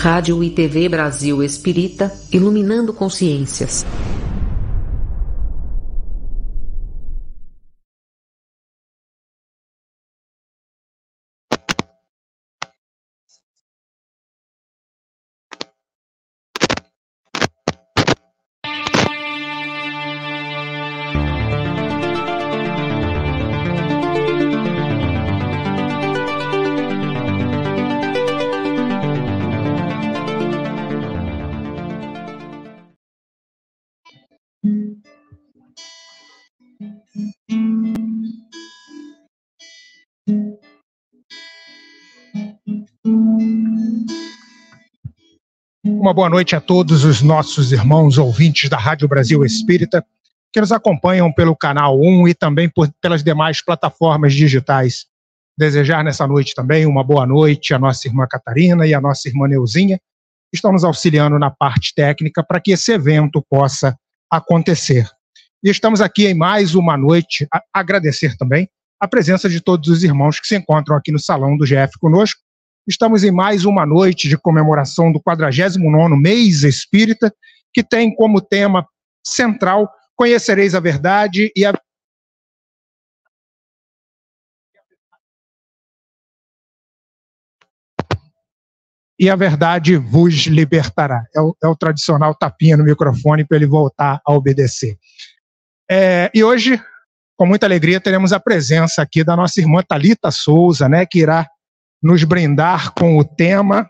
Rádio e TV Brasil Espírita, iluminando consciências. Uma boa noite a todos os nossos irmãos ouvintes da Rádio Brasil Espírita, que nos acompanham pelo canal 1 e também pelas demais plataformas digitais. Desejar nessa noite também uma boa noite à nossa irmã Catarina e à nossa irmã Neuzinha, que estão nos auxiliando na parte técnica para que esse evento possa acontecer. E estamos aqui em mais uma noite, a agradecer também a presença de todos os irmãos que se encontram aqui no Salão do GF conosco. Estamos em mais uma noite de comemoração do 49º Mês Espírita, que tem como tema central Conhecereis a Verdade e a verdade vos libertará. É o tradicional tapinha no microfone para ele voltar a obedecer. E hoje, com muita alegria, teremos a presença aqui da nossa irmã Thalita Souza, né, que irá nos brindar com o tema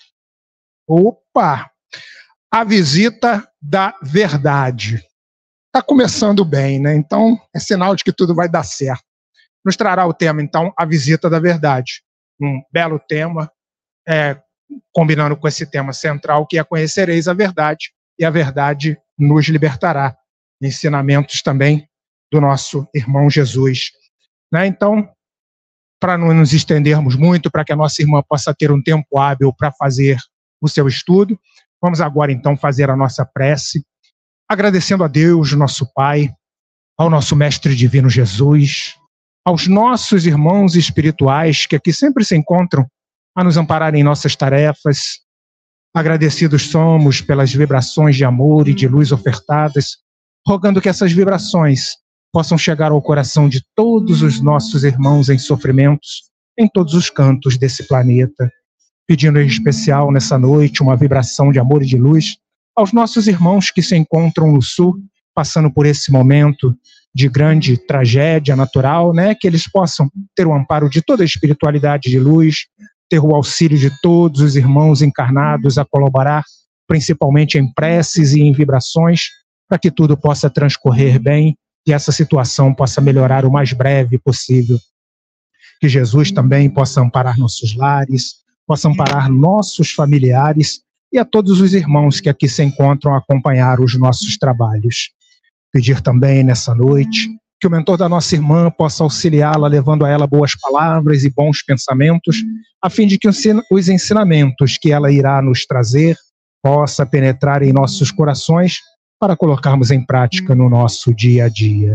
a visita da verdade. Está começando bem, né? Então é sinal de que tudo vai dar certo. Nos trará o tema, então, a visita da verdade. Um belo tema, combinando com esse tema central, que é conhecereis a verdade, e a verdade nos libertará. Ensinamentos também do nosso irmão Jesus. Né? Então, para não nos estendermos muito, para que a nossa irmã possa ter um tempo hábil para fazer o seu estudo, vamos agora então fazer a nossa prece, agradecendo a Deus, nosso Pai, ao nosso Mestre Divino Jesus, aos nossos irmãos espirituais que aqui sempre se encontram a nos amparar em nossas tarefas. Agradecidos somos pelas vibrações de amor e de luz ofertadas, rogando que essas vibrações possam chegar ao coração de todos os nossos irmãos em sofrimentos, em todos os cantos desse planeta, pedindo em especial nessa noite uma vibração de amor e de luz aos nossos irmãos que se encontram no sul, passando por esse momento de grande tragédia natural, né? Que eles possam ter o amparo de toda a espiritualidade de luz, ter o auxílio de todos os irmãos encarnados a colaborar, principalmente em preces e em vibrações, para que tudo possa transcorrer bem e essa situação possa melhorar o mais breve possível. Que Jesus também possa amparar nossos lares, possa amparar nossos familiares e a todos os irmãos que aqui se encontram a acompanhar os nossos trabalhos. Pedir também nessa noite que o mentor da nossa irmã possa auxiliá-la, levando a ela boas palavras e bons pensamentos, a fim de que os ensinamentos que ela irá nos trazer possa penetrar em nossos corações para colocarmos em prática no nosso dia a dia.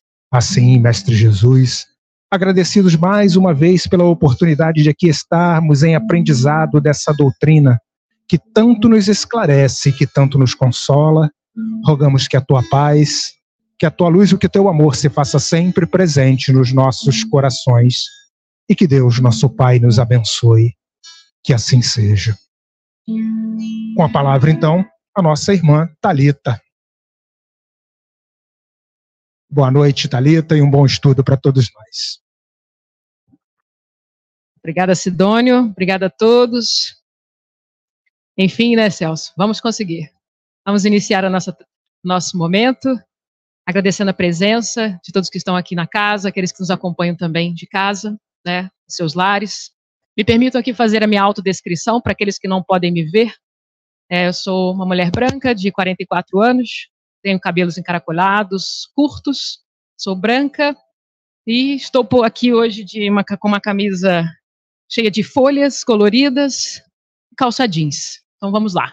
Assim, Mestre Jesus, agradecidos mais uma vez pela oportunidade de aqui estarmos em aprendizado dessa doutrina que tanto nos esclarece, que tanto nos consola, rogamos que a tua paz, que a tua luz e que o teu amor se faça sempre presente nos nossos corações e que Deus, nosso Pai, nos abençoe. Que assim seja. Com a palavra, então, a nossa irmã Thalita. Boa noite, Thalita, e um bom estudo para todos nós. Obrigada, Sidônio. Obrigada a todos. Enfim, né, Celso? Vamos conseguir. Vamos iniciar nosso momento, agradecendo a presença de todos que estão aqui na casa, aqueles que nos acompanham também de casa, né, seus lares. Me permito aqui fazer a minha autodescrição para aqueles que não podem me ver. Eu sou uma mulher branca de 44 anos, tenho cabelos encaracolados, curtos, sou branca e estou aqui hoje com uma camisa cheia de folhas coloridas, calça jeans. Então vamos lá.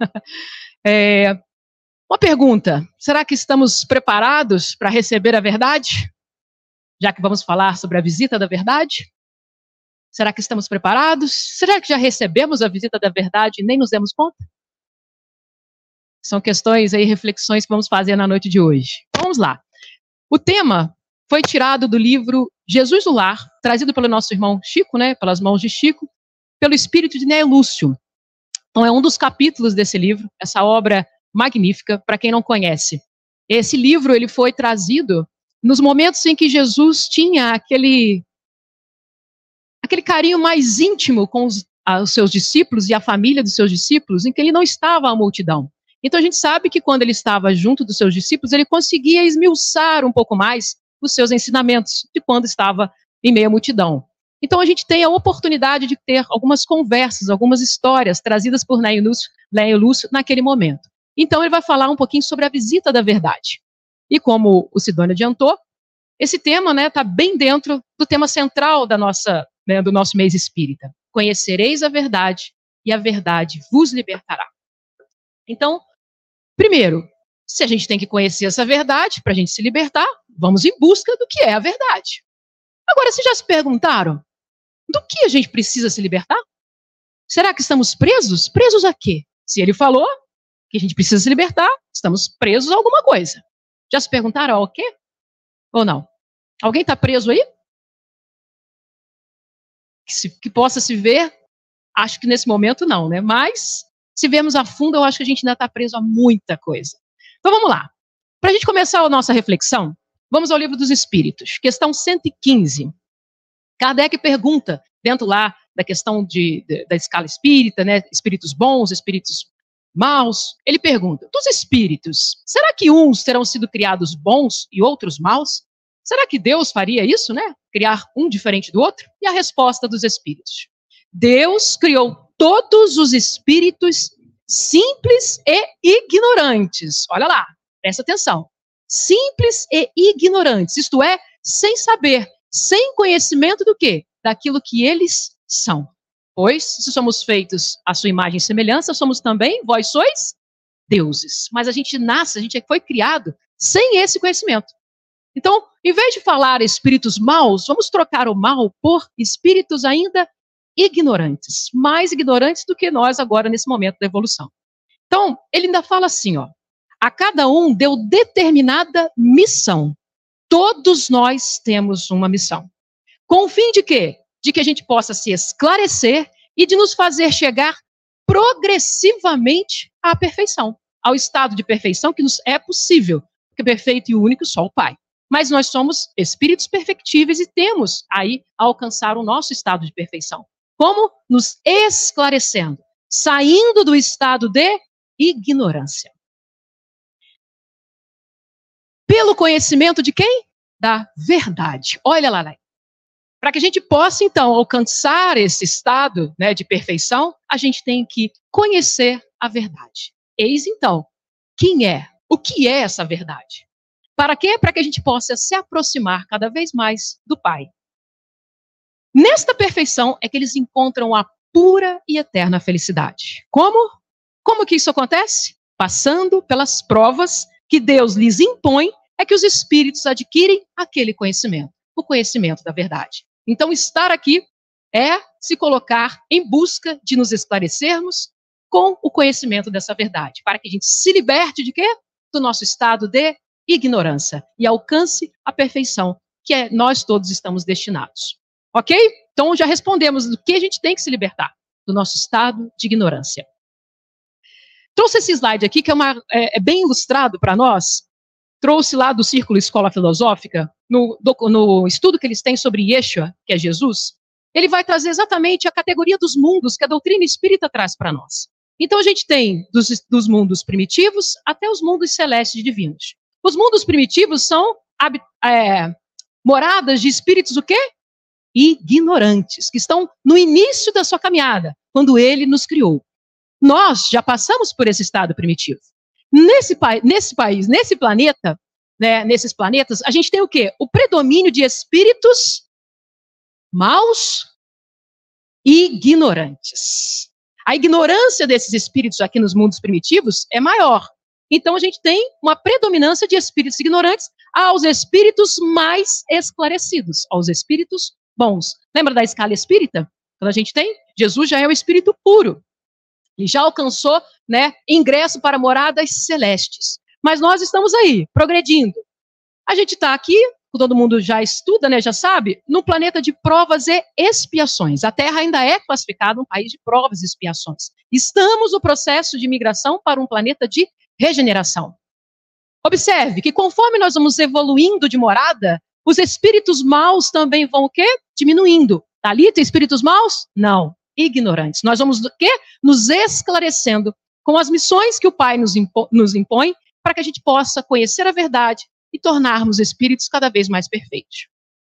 Uma pergunta, será que estamos preparados para receber a verdade? Já que vamos falar sobre a visita da verdade? Será que estamos preparados? Será que já recebemos a visita da verdade e nem nos demos conta? São questões aí, reflexões que vamos fazer na noite de hoje. Vamos lá. O tema foi tirado do livro Jesus no Lar, trazido pelo nosso irmão Chico, né, pelas mãos de Chico, pelo espírito de Néio Lúcio. Então é um dos capítulos desse livro, essa obra magnífica, para quem não conhece. Esse livro ele foi trazido nos momentos em que Jesus tinha aquele carinho mais íntimo com os seus discípulos e a família dos seus discípulos, em que ele não estava à multidão. Então a gente sabe que quando ele estava junto dos seus discípulos, ele conseguia esmiuçar um pouco mais os seus ensinamentos de quando estava em meio à multidão. Então a gente tem a oportunidade de ter algumas conversas, algumas histórias trazidas por Néio Lúcio naquele momento. Então ele vai falar um pouquinho sobre a visita da verdade. E como o Sidônio adiantou, esse tema está bem dentro do tema central da do nosso mês espírita. Conhecereis a verdade e a verdade vos libertará. Então, primeiro, se a gente tem que conhecer essa verdade para a gente se libertar, vamos em busca do que é a verdade. Agora, vocês já se perguntaram do que a gente precisa se libertar? Será que estamos presos? Presos a quê? Se ele falou que a gente precisa se libertar, estamos presos a alguma coisa. Já se perguntaram ao quê? Ou não? Alguém está preso aí? Que possa se ver, acho que nesse momento não, né? Mas, se vermos a fundo, eu acho que a gente ainda está preso a muita coisa. Então vamos lá. Para a gente começar a nossa reflexão, vamos ao Livro dos Espíritos, questão 115. Kardec pergunta, dentro lá da questão da escala espírita, né? Espíritos bons, espíritos maus, ele pergunta, dos espíritos, será que uns terão sido criados bons e outros maus? Será que Deus faria isso, né? Criar um diferente do outro? E a resposta dos espíritos. Deus criou todos os espíritos simples e ignorantes. Olha lá, presta atenção. Simples e ignorantes, isto é, sem saber, sem conhecimento do quê? Daquilo que eles são. Pois, se somos feitos à sua imagem e semelhança, somos também, vós sois, deuses. Mas a gente nasce, a gente foi criado sem esse conhecimento. Então, em vez de falar espíritos maus, vamos trocar o mal por espíritos ainda ignorantes, mais ignorantes do que nós agora nesse momento da evolução. Então, ele ainda fala assim, a cada um deu determinada missão. Todos nós temos uma missão. Com o fim de quê? De que a gente possa se esclarecer e de nos fazer chegar progressivamente à perfeição, ao estado de perfeição que nos é possível, porque perfeito e único só o Pai. Mas nós somos espíritos perfectíveis e temos aí a alcançar o nosso estado de perfeição. Como? Nos esclarecendo, saindo do estado de ignorância. Pelo conhecimento de quem? Da verdade. Olha lá. Para que a gente possa, então, alcançar esse estado, né, de perfeição, a gente tem que conhecer a verdade. Eis, então, o que é essa verdade? Para quê? Para que a gente possa se aproximar cada vez mais do Pai. Nesta perfeição é que eles encontram a pura e eterna felicidade. Como? Como que isso acontece? Passando pelas provas que Deus lhes impõe, é que os espíritos adquirem aquele conhecimento, o conhecimento da verdade. Então, estar aqui é se colocar em busca de nos esclarecermos com o conhecimento dessa verdade, para que a gente se liberte de quê? Do nosso estado de ignorância e alcance a perfeição que nós todos estamos destinados. Ok? Então, já respondemos do que a gente tem que se libertar, do nosso estado de ignorância. Trouxe esse slide aqui, que é bem ilustrado para nós. Trouxe lá do Círculo Escola Filosófica, no estudo que eles têm sobre Yeshua, que é Jesus, ele vai trazer exatamente a categoria dos mundos que a doutrina espírita traz para nós. Então, a gente tem dos mundos primitivos até os mundos celestes e divinos. Os mundos primitivos são moradas de espíritos o quê? Ignorantes, que estão no início da sua caminhada, quando ele nos criou. Nós já passamos por esse estado primitivo. Nesse país, nesse planeta, né, nesses planetas, a gente tem o quê? O predomínio de espíritos maus e ignorantes. A ignorância desses espíritos aqui nos mundos primitivos é maior. Então, a gente tem uma predominância de espíritos ignorantes aos espíritos mais esclarecidos, aos espíritos bons. Lembra da escala espírita? Quando a gente tem, Jesus já é o Espírito puro. Ele já alcançou, né, ingresso para moradas celestes. Mas nós estamos aí, progredindo. A gente está aqui, todo mundo já estuda, né, já sabe, num planeta de provas e expiações. A Terra ainda é classificada um país de provas e expiações. Estamos no processo de migração para um planeta de regeneração. Observe que conforme nós vamos evoluindo de morada, os espíritos maus também vão o quê? Diminuindo. Talita, espíritos maus? Não, ignorantes. Nós vamos o quê? Nos esclarecendo com as missões que o Pai nos impõe para que a gente possa conhecer a verdade e tornarmos espíritos cada vez mais perfeitos.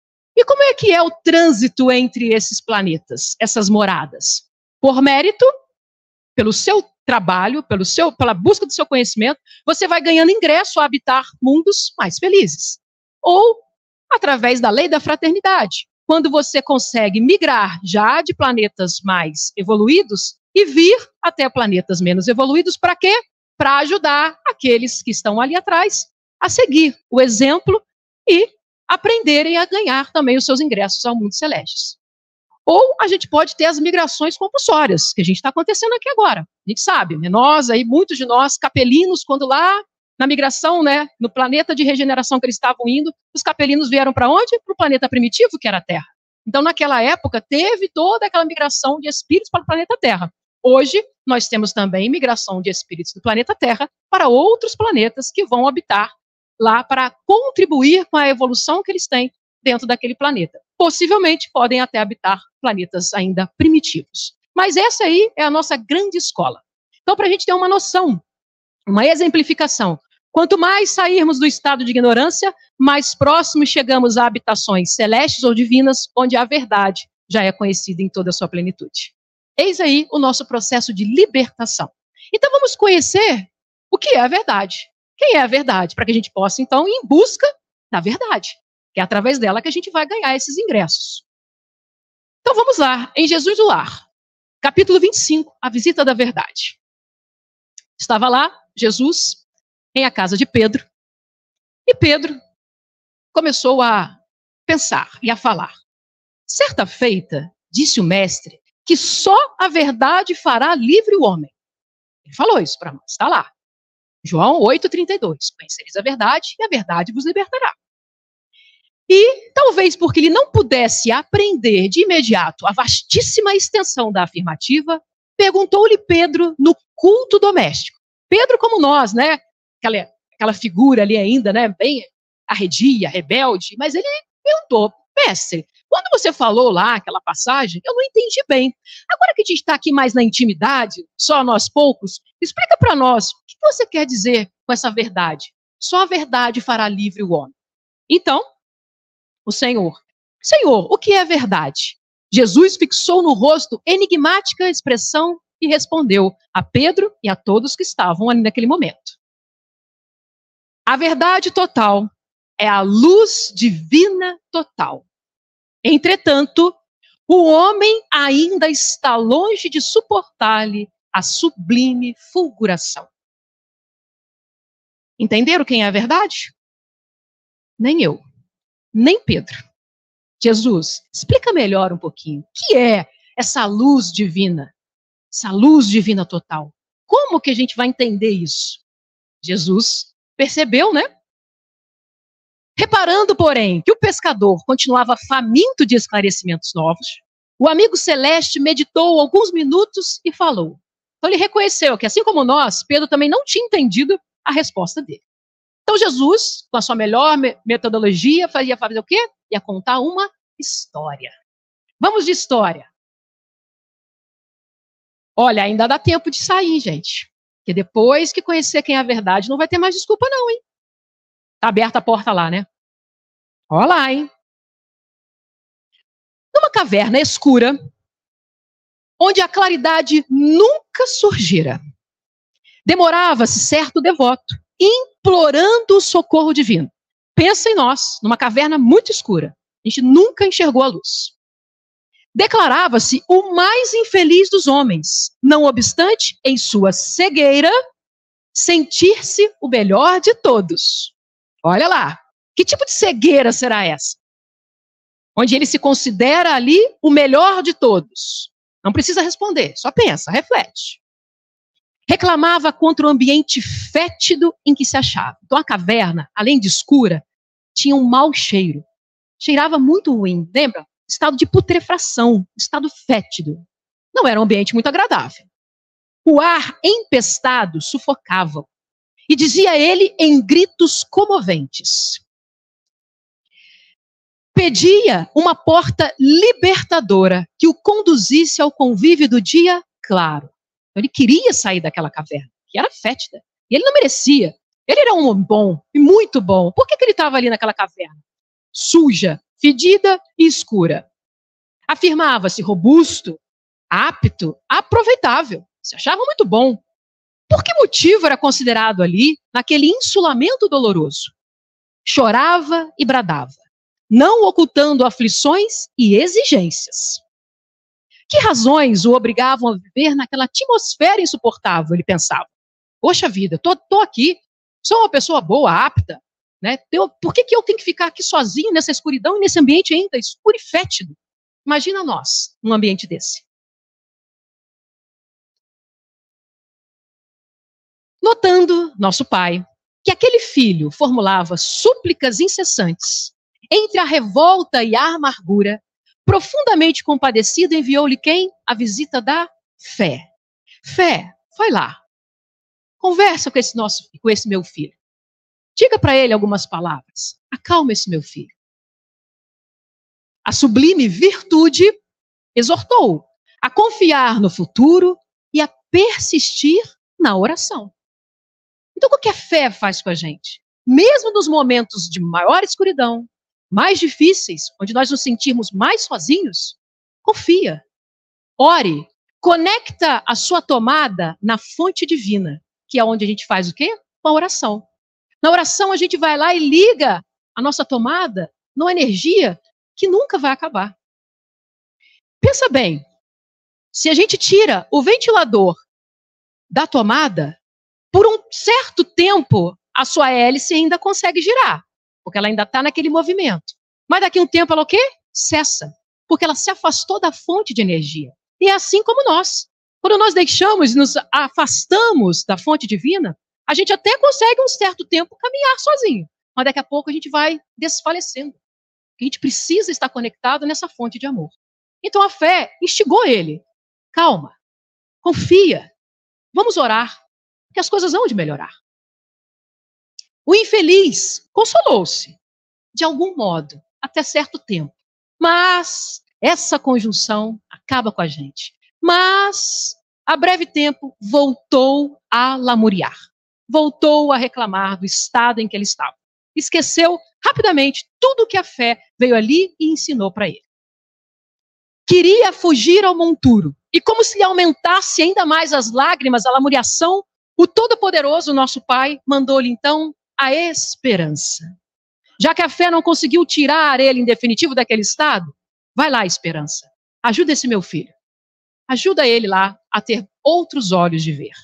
E como é que é o trânsito entre esses planetas, essas moradas? Por mérito, pelo seu trabalho, pela busca do seu conhecimento, você vai ganhando ingresso a habitar mundos mais felizes. Ou através da lei da fraternidade, quando você consegue migrar já de planetas mais evoluídos e vir até planetas menos evoluídos, para quê? Para ajudar aqueles que estão ali atrás a seguir o exemplo e aprenderem a ganhar também os seus ingressos ao mundo celeste. Ou a gente pode ter as migrações compulsórias, que a gente está acontecendo aqui agora. A gente sabe, né? Nós aí, muitos de nós, capelinos, quando lá na migração, né, no planeta de regeneração que eles estavam indo, os capelinos vieram para onde? Para o planeta primitivo, que era a Terra. Então, naquela época, teve toda aquela migração de espíritos para o planeta Terra. Hoje, nós temos também migração de espíritos do planeta Terra para outros planetas que vão habitar lá para contribuir com a evolução que eles têm dentro daquele planeta. Possivelmente podem até habitar planetas ainda primitivos. Mas essa aí é a nossa grande escola. Então, para a gente ter uma noção, uma exemplificação, quanto mais sairmos do estado de ignorância, mais próximos chegamos a habitações celestes ou divinas, onde a verdade já é conhecida em toda a sua plenitude. Eis aí o nosso processo de libertação. Então, vamos conhecer o que é a verdade. Quem é a verdade? Para que a gente possa, então, ir em busca da verdade, que é através dela que a gente vai ganhar esses ingressos. Então, vamos lá, em Jesus o Lar, capítulo 25, a visita da verdade. Estava lá, Jesus, em a casa de Pedro, e Pedro começou a pensar e a falar. Certa feita, disse o mestre, que só a verdade fará livre o homem. Ele falou isso para nós, está lá. João 8,32, conhecereis a verdade e a verdade vos libertará. E, talvez porque ele não pudesse aprender de imediato a vastíssima extensão da afirmativa, perguntou-lhe Pedro no culto doméstico. Pedro como nós, né? Aquela figura ali ainda, né? Bem arredia, rebelde, mas ele perguntou, mestre, quando você falou lá aquela passagem, eu não entendi bem. Agora que a gente está aqui mais na intimidade, só nós poucos, explica para nós, o que você quer dizer com essa verdade? Só a verdade fará livre o homem. Então, o Senhor, o que é verdade? Jesus fixou no rosto enigmática expressão e respondeu a Pedro e a todos que estavam ali naquele momento. A verdade total é a luz divina total. Entretanto, o homem ainda está longe de suportar-lhe a sublime fulguração. Entenderam quem é a verdade? Nem eu, nem Pedro. Jesus, explica melhor um pouquinho. O que é essa luz divina? Essa luz divina total. Como que a gente vai entender isso? Jesus percebeu, né? Reparando, porém, que o pescador continuava faminto de esclarecimentos novos, o amigo celeste meditou alguns minutos e falou. Então ele reconheceu que, assim como nós, Pedro também não tinha entendido a resposta dele. Então Jesus, com a sua melhor metodologia, ia fazer o quê? Ia contar uma história. Vamos de história. Olha, ainda dá tempo de sair, gente. Porque depois que conhecer quem é a verdade, não vai ter mais desculpa não, hein? Tá aberta a porta lá, né? Olha lá, hein? Numa caverna escura, onde a claridade nunca surgira, demorava-se certo devoto, implorando o socorro divino. Pensa em nós, numa caverna muito escura. A gente nunca enxergou a luz. Declarava-se o mais infeliz dos homens, não obstante, em sua cegueira, sentir-se o melhor de todos. Olha lá, que tipo de cegueira será essa? onde ele se considera ali o melhor de todos. Não precisa responder, só pensa, reflete. Reclamava contra o ambiente fétido em que se achava. Então a caverna, além de escura, tinha um mau cheiro. Cheirava muito ruim, lembra? Estado de putrefação, estado fétido. Não era um ambiente muito agradável. O ar empestado sufocava. E dizia ele em gritos comoventes. Pedia uma porta libertadora que o conduzisse ao convívio do dia claro. Ele queria sair daquela caverna, que era fétida. E ele não merecia. Ele era um homem bom e muito bom. Por que ele estava ali naquela caverna? Suja, fedida e escura. Afirmava-se robusto, apto, aproveitável. Se achava muito bom. Por que motivo era considerado ali, naquele insulamento doloroso? Chorava e bradava, não ocultando aflições e exigências. Que razões o obrigavam a viver naquela atmosfera insuportável, ele pensava. Poxa vida, tô aqui, sou uma pessoa boa, apta, né? Por que eu tenho que ficar aqui sozinho nessa escuridão e nesse ambiente ainda escuro e fétido? Imagina nós, num ambiente desse. Notando nosso pai que aquele filho formulava súplicas incessantes entre a revolta e a amargura, profundamente compadecido, enviou-lhe quem? A visita da fé. Fé, vai lá. Conversa com esse meu filho. Diga para ele algumas palavras. Acalma esse meu filho. A sublime virtude exortou a confiar no futuro e a persistir na oração. Então, o que a fé faz com a gente? Mesmo nos momentos de maior escuridão, mais difíceis, onde nós nos sentirmos mais sozinhos, confia, ore, conecta a sua tomada na fonte divina, que é onde a gente faz o quê? Com a oração. Na oração a gente vai lá e liga a nossa tomada numa energia que nunca vai acabar. Pensa bem, se a gente tira o ventilador da tomada, por um certo tempo a sua hélice ainda consegue girar, porque ela ainda está naquele movimento. Mas daqui a um tempo ela o quê? Cessa, porque ela se afastou da fonte de energia. E é assim como nós. Quando nós deixamos e nos afastamos da fonte divina, a gente até consegue um certo tempo caminhar sozinho, mas daqui a pouco a gente vai desfalecendo. A gente precisa estar conectado nessa fonte de amor. Então a fé instigou ele. Calma, confia, vamos orar, que as coisas vão de melhorar. O infeliz consolou-se, de algum modo, até certo tempo. Mas essa conjunção acaba com a gente. Mas, a breve tempo, voltou a lamuriar. Voltou a reclamar do estado em que ele estava. Esqueceu rapidamente tudo que a fé veio ali e ensinou para ele. Queria fugir ao monturo. E como se lhe aumentasse ainda mais as lágrimas, a lamuriação, o Todo-Poderoso, nosso Pai, mandou-lhe então a esperança. Já que a fé não conseguiu tirar ele em definitivo daquele estado, vai lá, esperança. Ajuda esse meu filho. Ajuda ele lá a ter outros olhos de ver.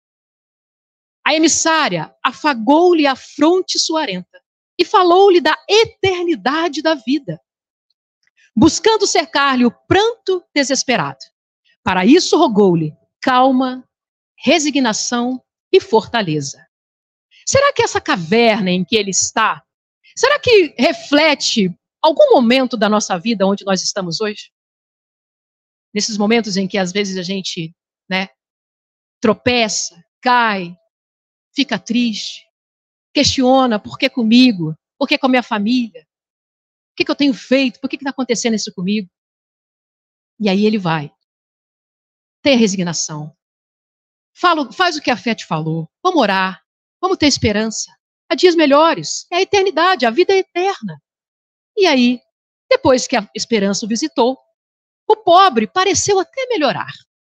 A emissária afagou-lhe a fronte suarenta e falou-lhe da eternidade da vida, buscando cercar-lhe o pranto desesperado. Para isso rogou-lhe calma, resignação e fortaleza. Será que essa caverna em que ele está, será que reflete algum momento da nossa vida onde nós estamos hoje? Nesses momentos em que às vezes a gente, tropeça, cai, fica triste, questiona por que comigo, por que com a minha família, o que eu tenho feito, por que está acontecendo isso comigo? E aí ele vai. Tenha resignação. Faz o que a fé te falou. Vamos orar. Vamos ter esperança. Há dias melhores. É a eternidade, a vida é eterna. E aí, depois que a esperança o visitou, o pobre pareceu até melhorar.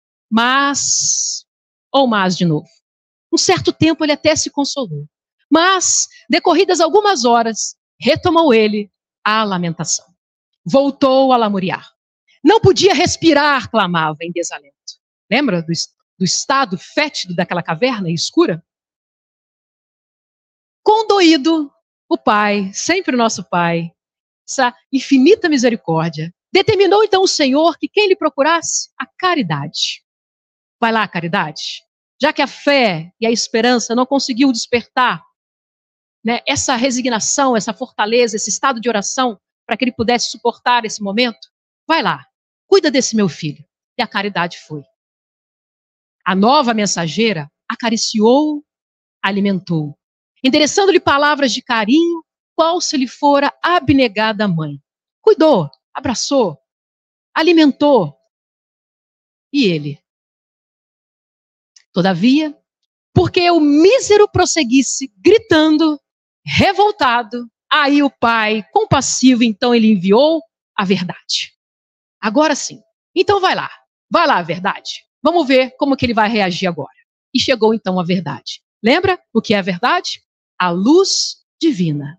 Mas de novo. Um certo tempo ele até se consolou. Mas, decorridas algumas horas, retomou ele a lamentação. Voltou a lamuriar. Não podia respirar, clamava em desalento. Lembra do estado fétido daquela caverna escura? Condoído, o pai, sempre o nosso pai, essa infinita misericórdia, determinou então o Senhor que quem lhe procurasse? A caridade. Vai lá, caridade. Já que a fé e a esperança não conseguiu despertar, né, essa resignação, essa fortaleza, esse estado de oração, para que ele pudesse suportar esse momento, vai lá, cuida desse meu filho. E a caridade foi. A nova mensageira acariciou, alimentou, endereçando-lhe palavras de carinho, qual se lhe fora abnegada mãe. Cuidou, abraçou, alimentou. E ele? Todavia, porque o mísero prosseguisse gritando, revoltado, aí o pai, compassivo, então ele enviou a verdade. Agora sim. Então vai lá a verdade. Vamos ver como que ele vai reagir agora. E chegou então a verdade. Lembra o que é a verdade? A luz divina.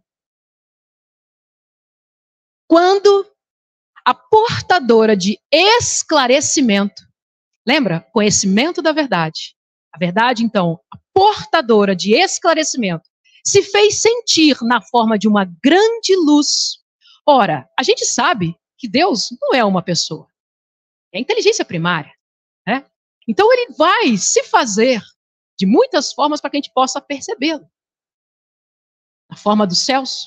Quando a portadora de esclarecimento, lembra? Conhecimento da verdade. A verdade, então, a portadora de esclarecimento, se fez sentir na forma de uma grande luz. Ora, a gente sabe que Deus não é uma pessoa. É a inteligência primária, né? Então ele vai se fazer de muitas formas para que a gente possa percebê-lo. Na forma dos céus.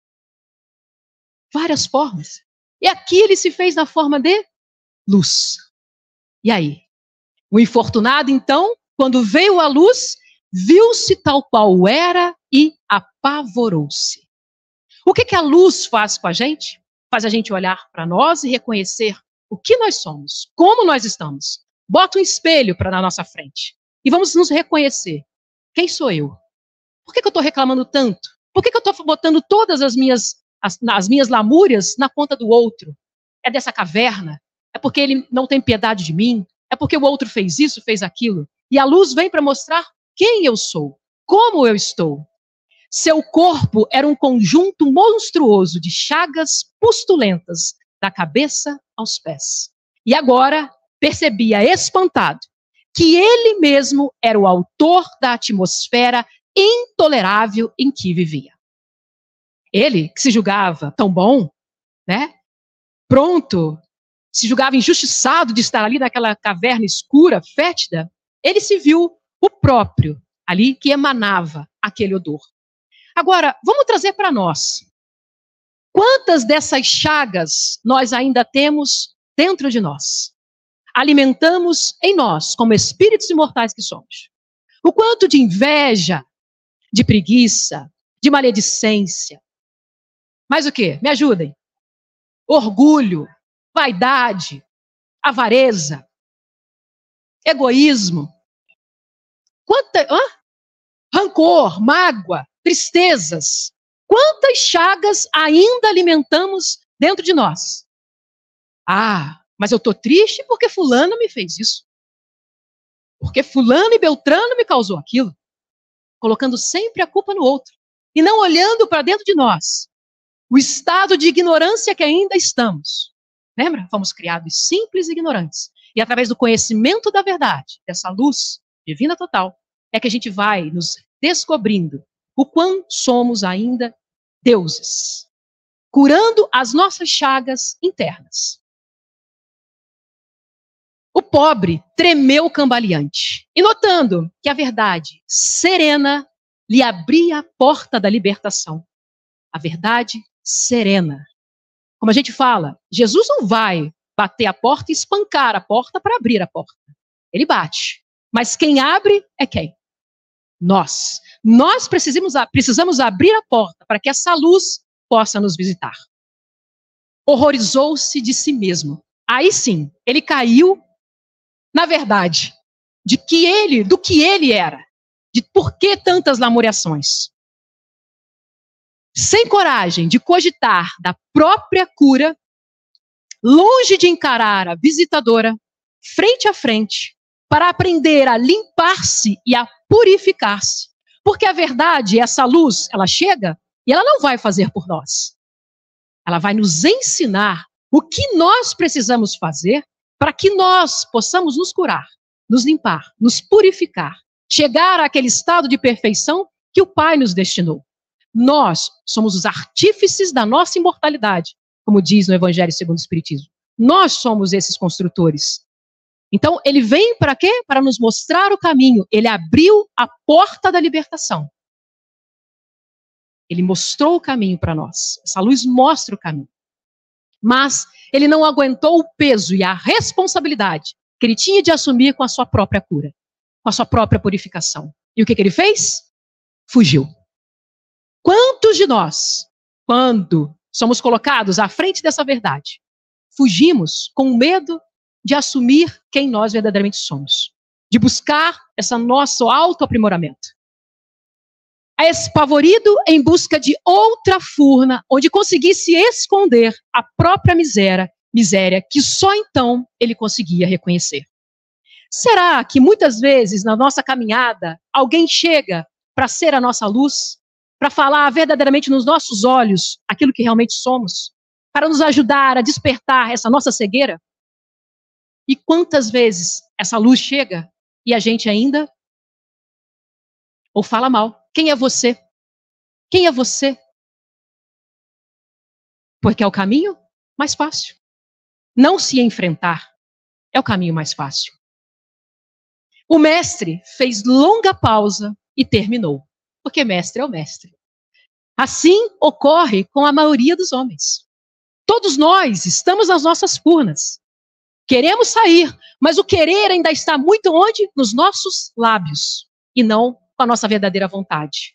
Várias formas. E aqui ele se fez na forma de luz. E aí? O infortunado, então, quando veio a luz, viu-se tal qual era e apavorou-se. O que a luz faz com a gente? Faz a gente olhar para nós e reconhecer o que nós somos, como nós estamos. Bota um espelho na nossa frente e vamos nos reconhecer. Quem sou eu? Por que eu estou reclamando tanto? Por que eu estou botando todas as minhas lamúrias na conta do outro? É dessa caverna? É porque ele não tem piedade de mim? É porque o outro fez isso, fez aquilo? E a luz vem para mostrar quem eu sou, como eu estou. Seu corpo era um conjunto monstruoso de chagas pustulentas, da cabeça aos pés. E agora percebia espantado que ele mesmo era o autor da atmosfera intolerável em que vivia. Ele, que se julgava tão bom, né? Pronto, se julgava injustiçado de estar ali naquela caverna escura, fétida, ele se viu o próprio ali que emanava aquele odor. Agora, vamos trazer para nós. Quantas dessas chagas nós ainda temos dentro de nós? Alimentamos em nós, como espíritos imortais que somos. O quanto de inveja, de preguiça, de maledicência. Mais o quê? Me ajudem. Orgulho, vaidade, avareza, egoísmo. Rancor, mágoa, tristezas. Quantas chagas ainda alimentamos dentro de nós? Ah, mas eu estou triste porque fulano me fez isso. Porque fulano e beltrano me causou aquilo. Colocando sempre a culpa no outro. E não olhando para dentro de nós. O estado de ignorância que ainda estamos. Lembra? Fomos criados simples e ignorantes. E através do conhecimento da verdade, dessa luz divina total, é que a gente vai nos descobrindo o quão somos ainda deuses, curando as nossas chagas internas. O pobre tremeu cambaleante, e notando que a verdade serena lhe abria a porta da libertação. A verdade serena. Como a gente fala, Jesus não vai bater a porta e espancar a porta para abrir a porta. Ele bate. Mas quem abre é quem? Nós. Nós precisamos abrir a porta para que essa luz possa nos visitar. Horrorizou-se de si mesmo. Aí sim, ele caiu na verdade do que ele era, de por que tantas lamuriações. Sem coragem de cogitar da própria cura, longe de encarar a visitadora, frente a frente, para aprender a limpar-se e a purificar-se. Porque a verdade, essa luz, ela chega e ela não vai fazer por nós. Ela vai nos ensinar o que nós precisamos fazer para que nós possamos nos curar, nos limpar, nos purificar, chegar àquele estado de perfeição que o Pai nos destinou. Nós somos os artífices da nossa imortalidade, como diz no Evangelho segundo o Espiritismo. Nós somos esses construtores. Então, ele vem para quê? Para nos mostrar o caminho. Ele abriu a porta da libertação. Ele mostrou o caminho para nós. Essa luz mostra o caminho. Mas ele não aguentou o peso e a responsabilidade que ele tinha de assumir com a sua própria cura, com a sua própria purificação. E o que ele fez? Fugiu. Quantos de nós, quando somos colocados à frente dessa verdade, fugimos com medo de assumir quem nós verdadeiramente somos, de buscar esse nosso autoaprimoramento? Espavorido em busca de outra furna, onde conseguisse esconder a própria miséria que só então ele conseguia reconhecer. Será que muitas vezes na nossa caminhada alguém chega para ser a nossa luz, para falar verdadeiramente nos nossos olhos aquilo que realmente somos, para nos ajudar a despertar essa nossa cegueira? E quantas vezes essa luz chega e a gente ainda ou fala mal? Quem é você? Quem é você? Porque é o caminho mais fácil. Não se enfrentar é o caminho mais fácil. O mestre fez longa pausa e terminou. Porque mestre é o mestre. Assim ocorre com a maioria dos homens. Todos nós estamos nas nossas furnas. Queremos sair, mas o querer ainda está muito onde? Nos nossos lábios. E não com a nossa verdadeira vontade.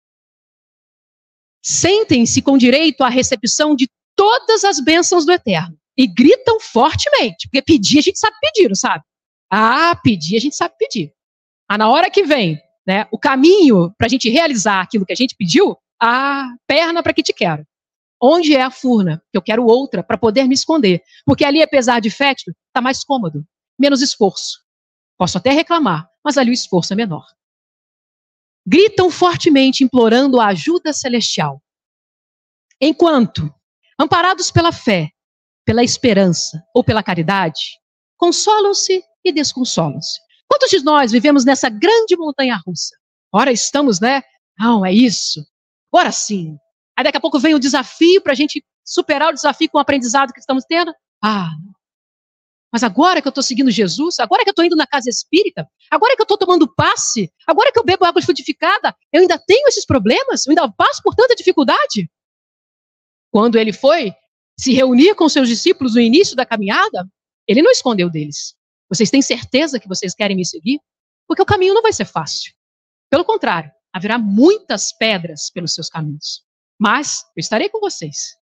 Sentem-se com direito à recepção de todas as bênçãos do Eterno. E gritam fortemente. Porque pedir a gente sabe pedir, não sabe? Ah, pedir a gente sabe pedir. Ah, na hora que vem, né, o caminho para a gente realizar aquilo que a gente pediu, perna para que te quero. Onde é a furna? Eu quero outra para poder me esconder. Porque ali, apesar de fétido, está mais cômodo. Menos esforço. Posso até reclamar, mas ali o esforço é menor. Gritam fortemente implorando a ajuda celestial. Enquanto, amparados pela fé, pela esperança ou pela caridade, consolam-se e desconsolam-se. Quantos de nós vivemos nessa grande montanha-russa? Ora estamos, né? Não, é isso. Agora sim. Aí daqui a pouco vem o desafio para a gente superar o desafio com o aprendizado que estamos tendo. Mas agora que eu estou seguindo Jesus, agora que eu estou indo na casa espírita, agora que eu estou tomando passe, agora que eu bebo água frutificada, eu ainda tenho esses problemas? Eu ainda passo por tanta dificuldade? Quando ele foi se reunir com seus discípulos no início da caminhada, ele não escondeu deles. Vocês têm certeza que vocês querem me seguir? Porque o caminho não vai ser fácil. Pelo contrário, haverá muitas pedras pelos seus caminhos. Mas eu estarei com vocês.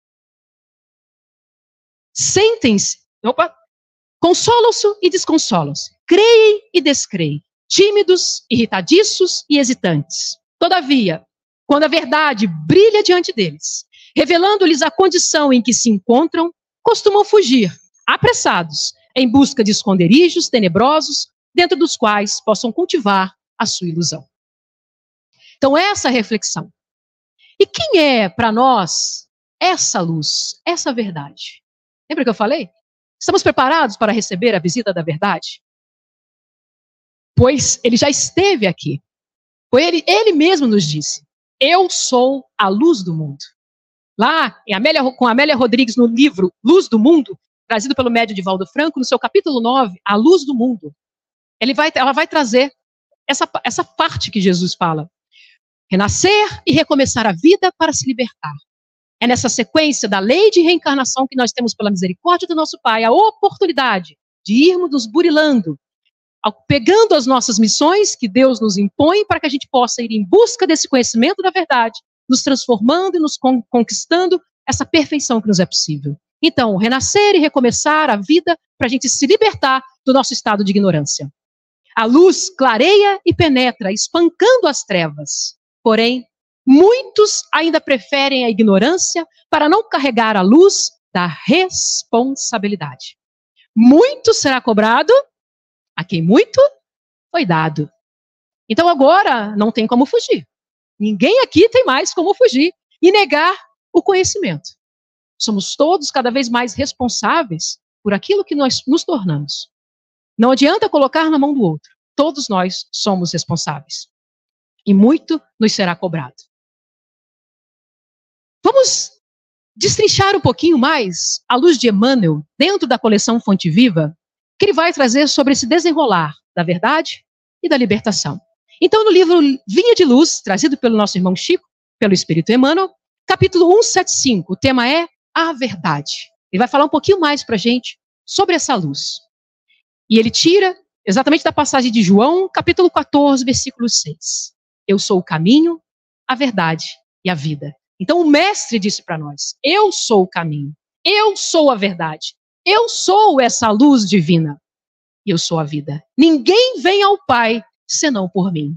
Sentem-se, consolam-se e desconsolam-se. Creem e descreem. Tímidos, irritadiços e hesitantes. Todavia, quando a verdade brilha diante deles, revelando-lhes a condição em que se encontram, costumam fugir, apressados, em busca de esconderijos tenebrosos, dentro dos quais possam cultivar a sua ilusão. Então, essa é a reflexão. E quem é, para nós, essa luz, essa verdade? Lembra que eu falei? Estamos preparados para receber a visita da verdade? Pois ele já esteve aqui. Ele mesmo nos disse, eu sou a luz do mundo. Lá, com Amélia Rodrigues, no livro Luz do Mundo, trazido pelo médium Divaldo Franco, no seu capítulo 9, A Luz do Mundo, ela vai trazer essa parte que Jesus fala. Renascer e recomeçar a vida para se libertar. É nessa sequência da lei de reencarnação que nós temos, pela misericórdia do nosso Pai, a oportunidade de irmos nos burilando, pegando as nossas missões que Deus nos impõe para que a gente possa ir em busca desse conhecimento da verdade, nos transformando e nos conquistando essa perfeição que nos é possível. Então, renascer e recomeçar a vida para a gente se libertar do nosso estado de ignorância. A luz clareia e penetra, espancando as trevas. Porém, muitos ainda preferem a ignorância para não carregar a luz da responsabilidade. Muito será cobrado a quem muito foi dado. Então agora não tem como fugir. Ninguém aqui tem mais como fugir e negar o conhecimento. Somos todos cada vez mais responsáveis por aquilo que nós nos tornamos. Não adianta colocar na mão do outro. Todos nós somos responsáveis. E muito nos será cobrado. Vamos destrinchar um pouquinho mais a luz de Emmanuel dentro da coleção Fonte Viva, que ele vai trazer sobre esse desenrolar da verdade e da libertação. Então, no livro Vinha de Luz, trazido pelo nosso irmão Chico, pelo Espírito Emmanuel, capítulo 175, o tema é a verdade. Ele vai falar um pouquinho mais para a gente sobre essa luz. E ele tira exatamente da passagem de João, capítulo 14, versículo 6. Eu sou o caminho, a verdade e a vida. Então o mestre disse para nós, eu sou o caminho, eu sou a verdade, eu sou essa luz divina, e eu sou a vida. Ninguém vem ao Pai senão por mim.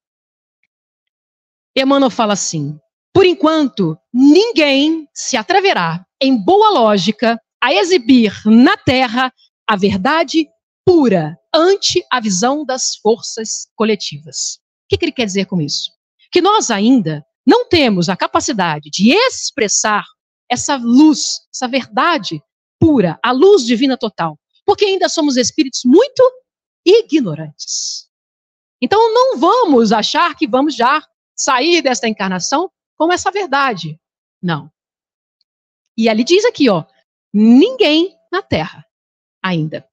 Emmanuel fala assim, por enquanto, ninguém se atreverá, em boa lógica, a exibir na Terra a verdade pura ante a visão das forças coletivas. O que ele quer dizer com isso? Que nós ainda não temos a capacidade de expressar essa luz, essa verdade pura, a luz divina total, porque ainda somos espíritos muito ignorantes. Então não vamos achar que vamos já sair desta encarnação com essa verdade. Não. E ele diz aqui, ó, ninguém na Terra ainda.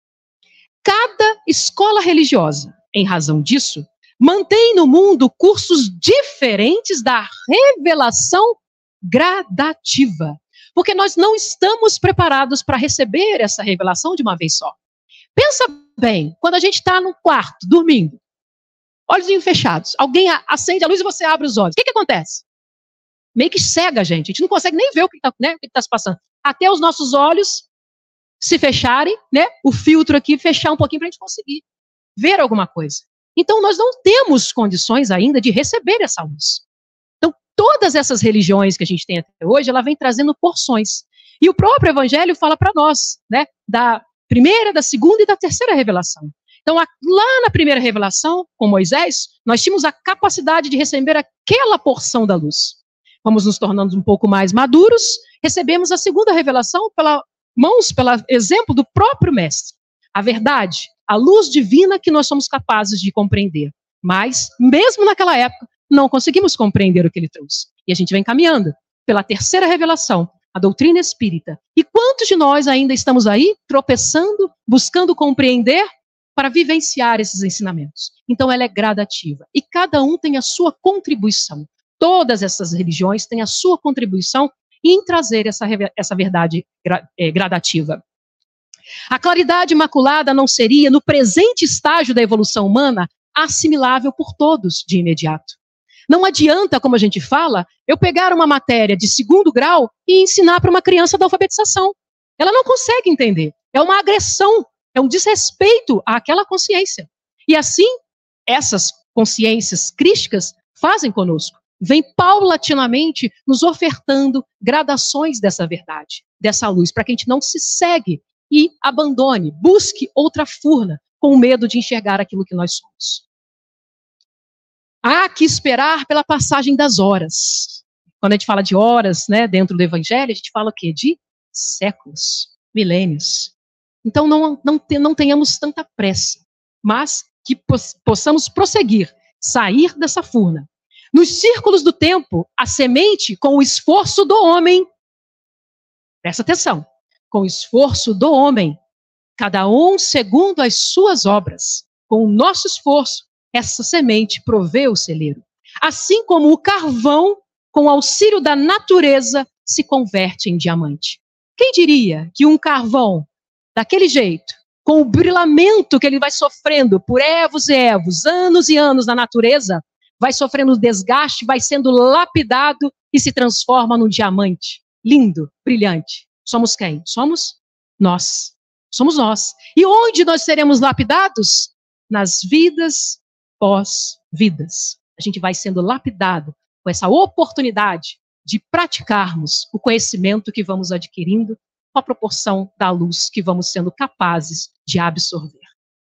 Cada escola religiosa, em razão disso, mantém no mundo cursos diferentes da revelação gradativa. Porque nós não estamos preparados para receber essa revelação de uma vez só. Pensa bem, quando a gente está no quarto, dormindo, olhos fechados, alguém acende a luz e você abre os olhos. O que acontece? Meio que cega a gente não consegue nem ver o que está se passando. Até os nossos olhos se fecharem, né? O filtro aqui fechar um pouquinho para a gente conseguir ver alguma coisa. Então, nós não temos condições ainda de receber essa luz. Então, todas essas religiões que a gente tem até hoje, ela vem trazendo porções. E o próprio Evangelho fala para nós, né, da primeira, da segunda e da terceira revelação. Então, lá na primeira revelação, com Moisés, nós tínhamos a capacidade de receber aquela porção da luz. Vamos nos tornando um pouco mais maduros, recebemos a segunda revelação pelo exemplo do próprio Mestre. A verdade, a luz divina que nós somos capazes de compreender. Mas, mesmo naquela época, não conseguimos compreender o que ele trouxe. E a gente vem caminhando pela terceira revelação, a doutrina espírita. E quantos de nós ainda estamos aí, tropeçando, buscando compreender para vivenciar esses ensinamentos? Então, ela é gradativa. E cada um tem a sua contribuição. Todas essas religiões têm a sua contribuição em trazer essa verdade gradativa. A claridade imaculada não seria, no presente estágio da evolução humana, assimilável por todos de imediato. Não adianta, como a gente fala, eu pegar uma matéria de 2º grau e ensinar para uma criança da alfabetização. Ela não consegue entender. É uma agressão, é um desrespeito àquela consciência. E assim, essas consciências crísticas fazem conosco. Vem paulatinamente nos ofertando gradações dessa verdade, dessa luz, para que a gente não se cegue e abandone, busque outra furna, com medo de enxergar aquilo que nós somos. Há que esperar pela passagem das horas. Quando a gente fala de horas, né, dentro do Evangelho, a gente fala o quê? De séculos, milênios. Então não tenhamos tanta pressa, mas que possamos prosseguir, sair dessa furna. Nos círculos do tempo, a semente, com o esforço do homem, presta atenção, com o esforço do homem, cada um segundo as suas obras, com o nosso esforço, essa semente provê o celeiro. Assim como o carvão, com o auxílio da natureza, se converte em diamante. Quem diria que um carvão, daquele jeito, com o brilhamento que ele vai sofrendo por evos e evos, anos e anos na natureza, vai sofrendo desgaste, vai sendo lapidado e se transforma num diamante. Lindo, brilhante. Somos quem? Somos nós. Somos nós. E onde nós seremos lapidados? Nas vidas pós-vidas. A gente vai sendo lapidado com essa oportunidade de praticarmos o conhecimento que vamos adquirindo com a proporção da luz que vamos sendo capazes de absorver.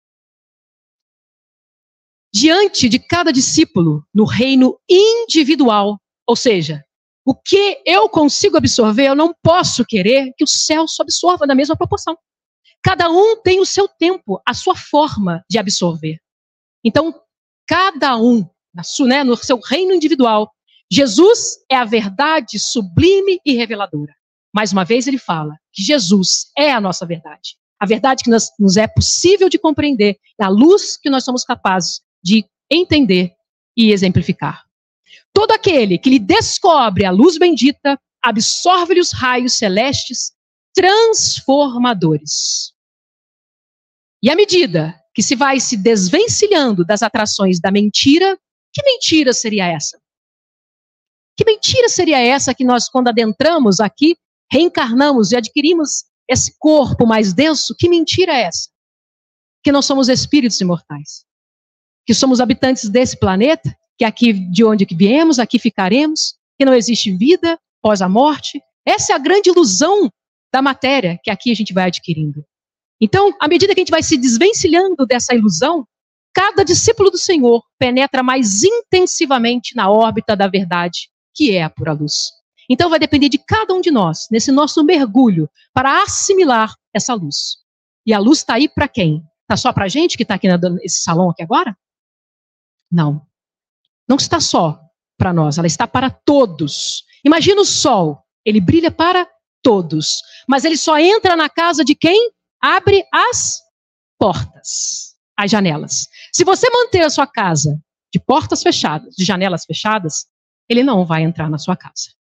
Diante de cada discípulo no reino individual, ou seja, o que eu consigo absorver, eu não posso querer que o céu só absorva na mesma proporção. Cada um tem o seu tempo, a sua forma de absorver. Então, cada um, no seu reino individual, Jesus é a verdade sublime e reveladora. Mais uma vez ele fala que Jesus é a nossa verdade. A verdade que nos é possível de compreender, é a luz que nós somos capazes de entender e exemplificar. Todo aquele que lhe descobre a luz bendita, absorve-lhe os raios celestes transformadores. E à medida que se vai se desvencilhando das atrações da mentira, que mentira seria essa? Que mentira seria essa que nós, quando adentramos aqui, reencarnamos e adquirimos esse corpo mais denso? Que mentira é essa? Que nós somos espíritos imortais. Que somos habitantes desse planeta, que aqui de onde que viemos, aqui ficaremos, que não existe vida após a morte. Essa é a grande ilusão da matéria que aqui a gente vai adquirindo. Então, à medida que a gente vai se desvencilhando dessa ilusão, cada discípulo do Senhor penetra mais intensivamente na órbita da verdade, que é a pura luz. Então vai depender de cada um de nós, nesse nosso mergulho, para assimilar essa luz. E a luz está aí para quem? Está só para a gente que está aqui nesse salão aqui agora? Não. Não está só para nós, ela está para todos. Imagina o sol, ele brilha para todos, mas ele só entra na casa de quem abre as portas, as janelas. Se você manter a sua casa de portas fechadas, de janelas fechadas, ele não vai entrar na sua casa.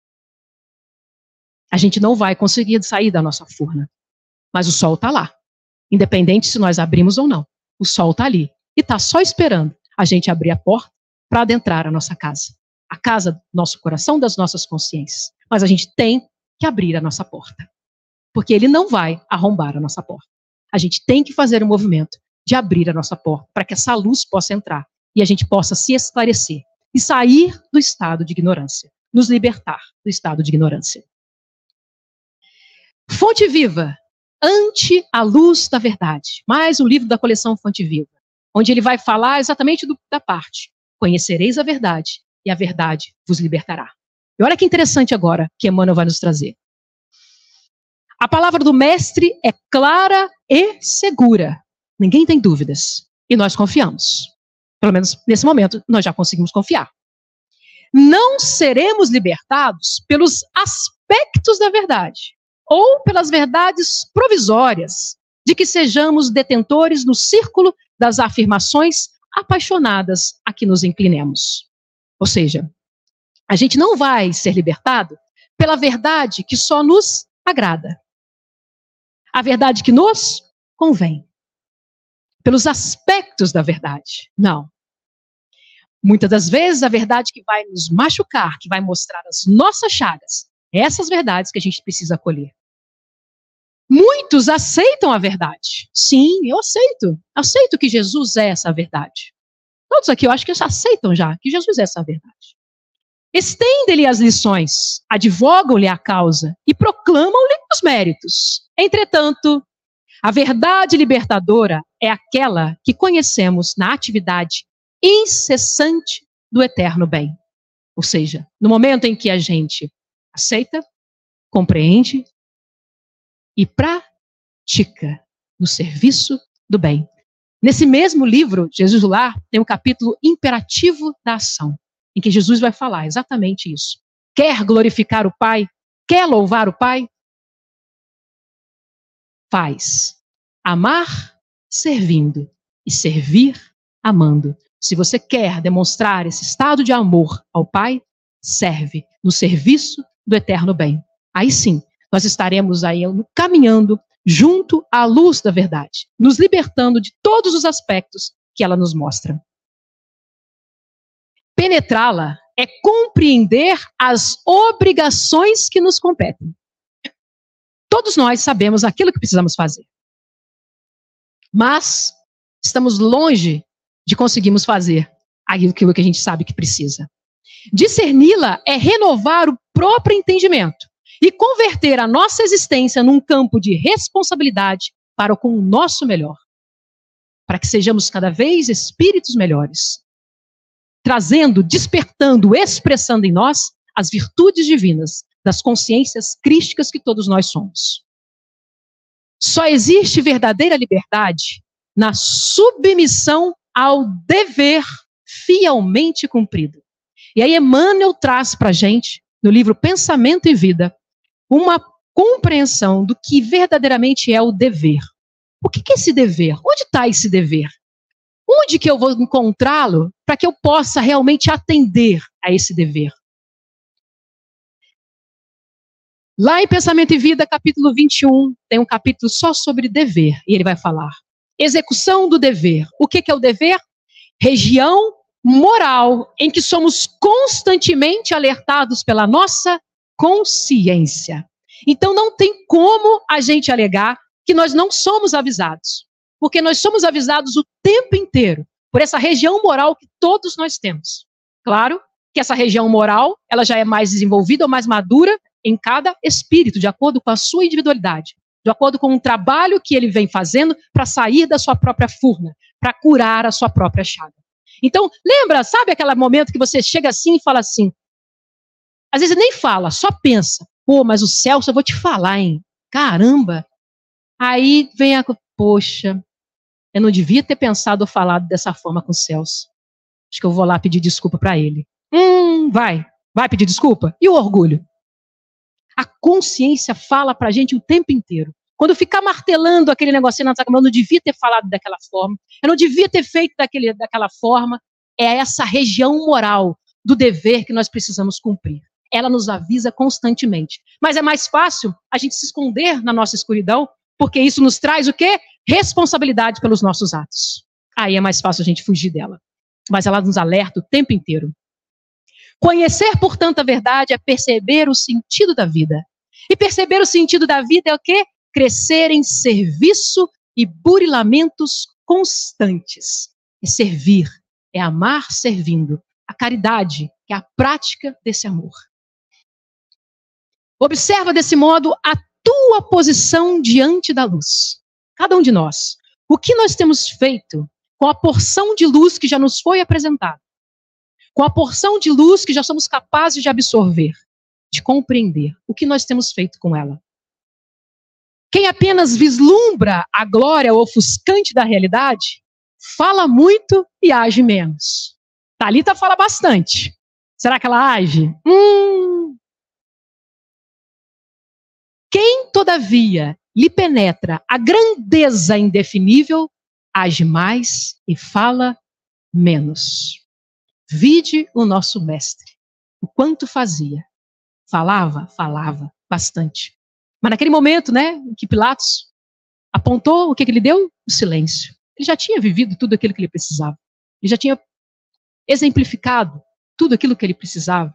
A gente não vai conseguir sair da nossa furna. Mas o sol está lá. Independente se nós abrimos ou não. O sol está ali. E está só esperando a gente abrir a porta para adentrar a nossa casa. A casa do nosso coração, das nossas consciências. Mas a gente tem que abrir a nossa porta. Porque ele não vai arrombar a nossa porta. A gente tem que fazer o movimento de abrir a nossa porta para que essa luz possa entrar e a gente possa se esclarecer e sair do estado de ignorância, nos libertar do estado de ignorância. Fonte Viva, ante a luz da verdade. Mais um livro da coleção Fonte Viva, onde ele vai falar exatamente da parte: conhecereis a verdade e a verdade vos libertará. E olha que interessante agora que Emmanuel vai nos trazer. A palavra do mestre é clara e segura. Ninguém tem dúvidas. E nós confiamos. Pelo menos nesse momento nós já conseguimos confiar. Não seremos libertados pelos aspectos da verdade ou pelas verdades provisórias de que sejamos detentores no círculo das afirmações apaixonadas a que nos inclinemos. Ou seja, a gente não vai ser libertado pela verdade que só nos agrada. A verdade que nos convém. Pelos aspectos da verdade. Não. Muitas das vezes a verdade que vai nos machucar, que vai mostrar as nossas chagas, essas verdades que a gente precisa acolher. Muitos aceitam a verdade. Sim, eu aceito. Aceito que Jesus é essa verdade. Todos aqui eu acho que já aceitam já que Jesus é essa verdade. Estendem-lhe as lições, advogam-lhe a causa e proclamam-lhe os méritos. Entretanto, a verdade libertadora é aquela que conhecemos na atividade incessante do eterno bem. Ou seja, no momento em que a gente aceita, compreende e pratica no serviço do bem. Nesse mesmo livro, Jesus do Lar, tem um capítulo imperativo da ação, em que Jesus vai falar exatamente isso. Quer glorificar o Pai? Quer louvar o Pai? Faz. Amar servindo e servir amando. Se você quer demonstrar esse estado de amor ao Pai, serve no serviço do eterno bem. Aí sim, nós estaremos aí caminhando junto à luz da verdade, nos libertando de todos os aspectos que ela nos mostra. Penetrá-la é compreender as obrigações que nos competem. Todos nós sabemos aquilo que precisamos fazer. Mas estamos longe de conseguirmos fazer aquilo que a gente sabe que precisa. Discerni-la é renovar o próprio entendimento e converter a nossa existência num campo de responsabilidade para com o nosso melhor. Para que sejamos cada vez espíritos melhores. Trazendo, despertando, expressando em nós as virtudes divinas das consciências crísticas que todos nós somos. Só existe verdadeira liberdade na submissão ao dever fielmente cumprido. E aí Emmanuel traz para a gente, no livro Pensamento e Vida, uma compreensão do que verdadeiramente é o dever. O que é esse dever? Onde está esse dever? Onde que eu vou encontrá-lo para que eu possa realmente atender a esse dever? Lá em Pensamento e Vida, capítulo 21, tem um capítulo só sobre dever, e ele vai falar. Execução do dever. O que é o dever? Região moral em que somos constantemente alertados pela nossa consciência. Então não tem como a gente alegar que nós não somos avisados, porque nós somos avisados o tempo inteiro por essa região moral que todos nós temos. Claro que essa região moral, ela já é mais desenvolvida ou mais madura em cada espírito, de acordo com a sua individualidade, de acordo com o trabalho que ele vem fazendo para sair da sua própria furna, para curar a sua própria chaga. Então, lembra, sabe aquele momento que você chega assim e fala assim, às vezes nem fala, só pensa, pô, mas o Celso, eu vou te falar, hein, caramba, aí vem poxa, eu não devia ter pensado ou falado dessa forma com o Celso, acho que eu vou lá pedir desculpa para ele. Vai pedir desculpa? E o orgulho? A consciência fala pra gente o tempo inteiro. Quando ficar martelando aquele negocinho na nossa cama, eu não devia ter falado daquela forma, eu não devia ter feito daquela forma, é essa região moral do dever que nós precisamos cumprir. Ela nos avisa constantemente. Mas é mais fácil a gente se esconder na nossa escuridão, porque isso nos traz o quê? Responsabilidade pelos nossos atos. Aí é mais fácil a gente fugir dela. Mas ela nos alerta o tempo inteiro. Conhecer, portanto, a verdade é perceber o sentido da vida. E perceber o sentido da vida é o quê? Crescer em serviço e burilamentos constantes. É servir, é amar servindo. A caridade é a prática desse amor. Observa desse modo a tua posição diante da luz. Cada um de nós. O que nós temos feito com a porção de luz que já nos foi apresentada? Com a porção de luz que já somos capazes de absorver, de compreender o que nós temos feito com ela. Quem apenas vislumbra a glória ofuscante da realidade, fala muito e age menos. Thalita fala bastante. Será que ela age? Quem, todavia, lhe penetra a grandeza indefinível, age mais e fala menos. Vide o nosso mestre, o quanto fazia. Falava bastante. Mas naquele momento, né, em que Pilatos apontou, o que ele deu? O silêncio. Ele já tinha vivido tudo aquilo que ele precisava. Ele já tinha exemplificado tudo aquilo que ele precisava.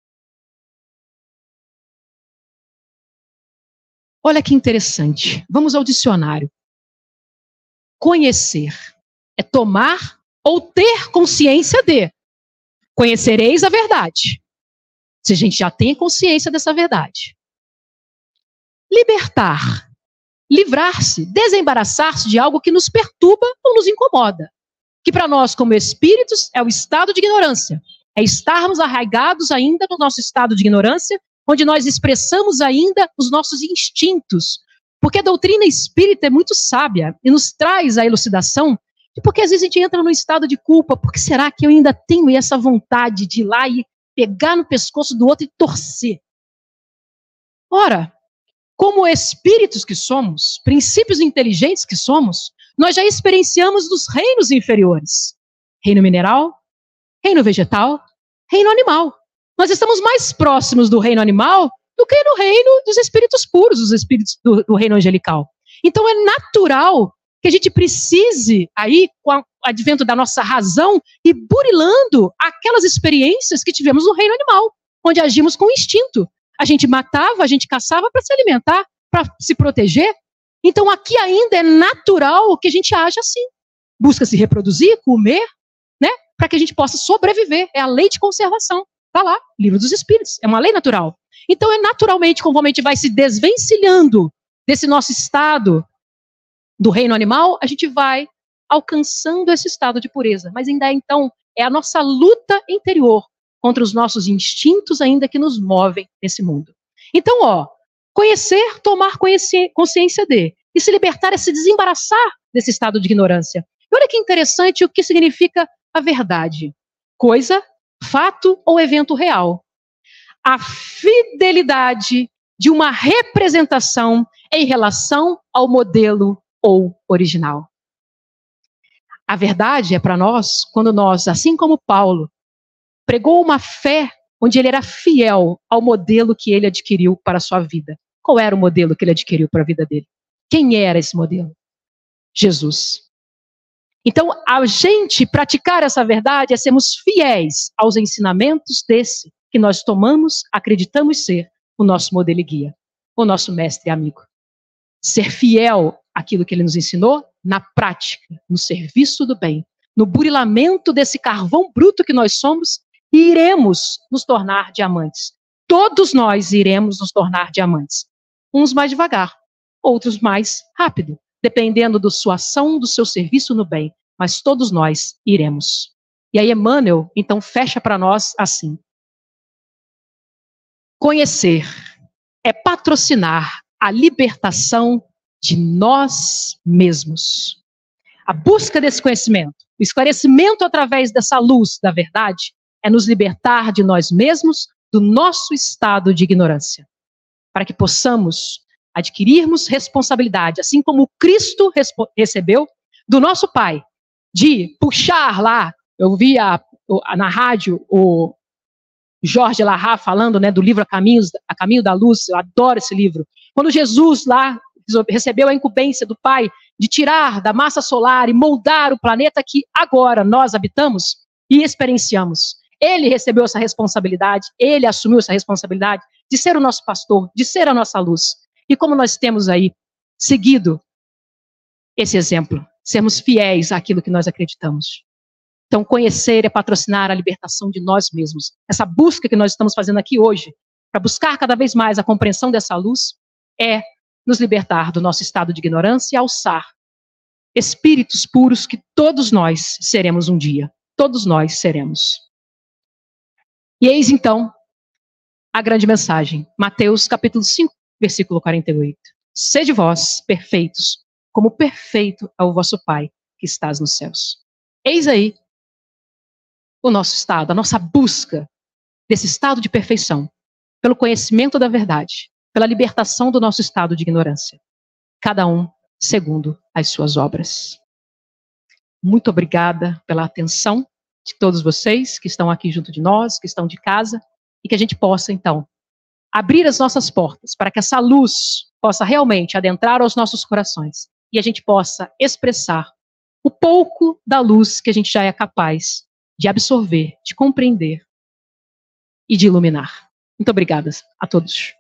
Olha que interessante. Vamos ao dicionário. Conhecer é tomar ou ter consciência de. Conhecereis a verdade. Se a gente já tem consciência dessa verdade. Libertar. Livrar-se, desembaraçar-se de algo que nos perturba ou nos incomoda. Que para nós, como espíritos, é o estado de ignorância. É estarmos arraigados ainda no nosso estado de ignorância, onde nós expressamos ainda os nossos instintos. Porque a doutrina espírita é muito sábia e nos traz a elucidação. Porque às vezes a gente entra num estado de culpa. Por que será que eu ainda tenho essa vontade de ir lá e pegar no pescoço do outro e torcer? Ora, como espíritos que somos, princípios inteligentes que somos, nós já experienciamos dos reinos inferiores. Reino mineral, reino vegetal, reino animal. Nós estamos mais próximos do reino animal do que no reino dos espíritos puros, os espíritos do reino angelical. Então é natural que a gente precise, aí, com o advento da nossa razão, ir burilando aquelas experiências que tivemos no reino animal, onde agimos com instinto. A gente matava, a gente caçava para se alimentar, para se proteger. Então aqui ainda é natural que a gente age assim. Busca se reproduzir, comer, né, para que a gente possa sobreviver. É a lei de conservação. Está lá, Livro dos Espíritos. É uma lei natural. Então é naturalmente, conforme a gente vai se desvencilhando desse nosso estado do reino animal, a gente vai alcançando esse estado de pureza. Mas ainda então, é a nossa luta interior contra os nossos instintos ainda que nos movem nesse mundo. Então, conhecer, tomar consciência de, e se libertar é se desembaraçar desse estado de ignorância. E olha que interessante o que significa a verdade. Coisa fato ou evento real. A fidelidade de uma representação em relação ao modelo ou original. A verdade é para nós quando nós, assim como Paulo, pregou uma fé onde ele era fiel ao modelo que ele adquiriu para a sua vida. Qual era o modelo que ele adquiriu para a vida dele? Quem era esse modelo? Jesus. Então, a gente praticar essa verdade é sermos fiéis aos ensinamentos desse que nós tomamos, acreditamos ser o nosso modelo e guia, o nosso mestre e amigo. Ser fiel àquilo que ele nos ensinou na prática, no serviço do bem, no burilamento desse carvão bruto que nós somos, e iremos nos tornar diamantes. Todos nós iremos nos tornar diamantes. Uns mais devagar, outros mais rápido, dependendo da sua ação, do seu serviço no bem. Mas todos nós iremos. E aí Emmanuel, então, fecha para nós assim. Conhecer é patrocinar a libertação de nós mesmos. A busca desse conhecimento, o esclarecimento através dessa luz da verdade, é nos libertar de nós mesmos, do nosso estado de ignorância, para que possamos adquirirmos responsabilidade, assim como Cristo recebeu do nosso Pai, de puxar lá, eu vi na rádio o Jorge Larra falando, né, do livro A Caminho da Luz, eu adoro esse livro. Quando Jesus lá recebeu a incumbência do Pai de tirar da massa solar e moldar o planeta que agora nós habitamos e experienciamos. Ele recebeu essa responsabilidade, ele assumiu essa responsabilidade de ser o nosso pastor, de ser a nossa luz. E como nós temos aí seguido esse exemplo, sermos fiéis àquilo que nós acreditamos. Então, conhecer é patrocinar a libertação de nós mesmos. Essa busca que nós estamos fazendo aqui hoje, para buscar cada vez mais a compreensão dessa luz, é nos libertar do nosso estado de ignorância e alçar espíritos puros que todos nós seremos um dia. Todos nós seremos. E eis então a grande mensagem. Mateus capítulo 5, versículo 48. Sede vós perfeitos, como perfeito é o vosso Pai que estás nos céus. Eis aí o nosso estado, a nossa busca desse estado de perfeição, pelo conhecimento da verdade, pela libertação do nosso estado de ignorância. Cada um segundo as suas obras. Muito obrigada pela atenção de todos vocês que estão aqui junto de nós, que estão de casa, e que a gente possa, então, abrir as nossas portas para que essa luz possa realmente adentrar aos nossos corações e a gente possa expressar o pouco da luz que a gente já é capaz de absorver, de compreender e de iluminar. Muito obrigada a todos.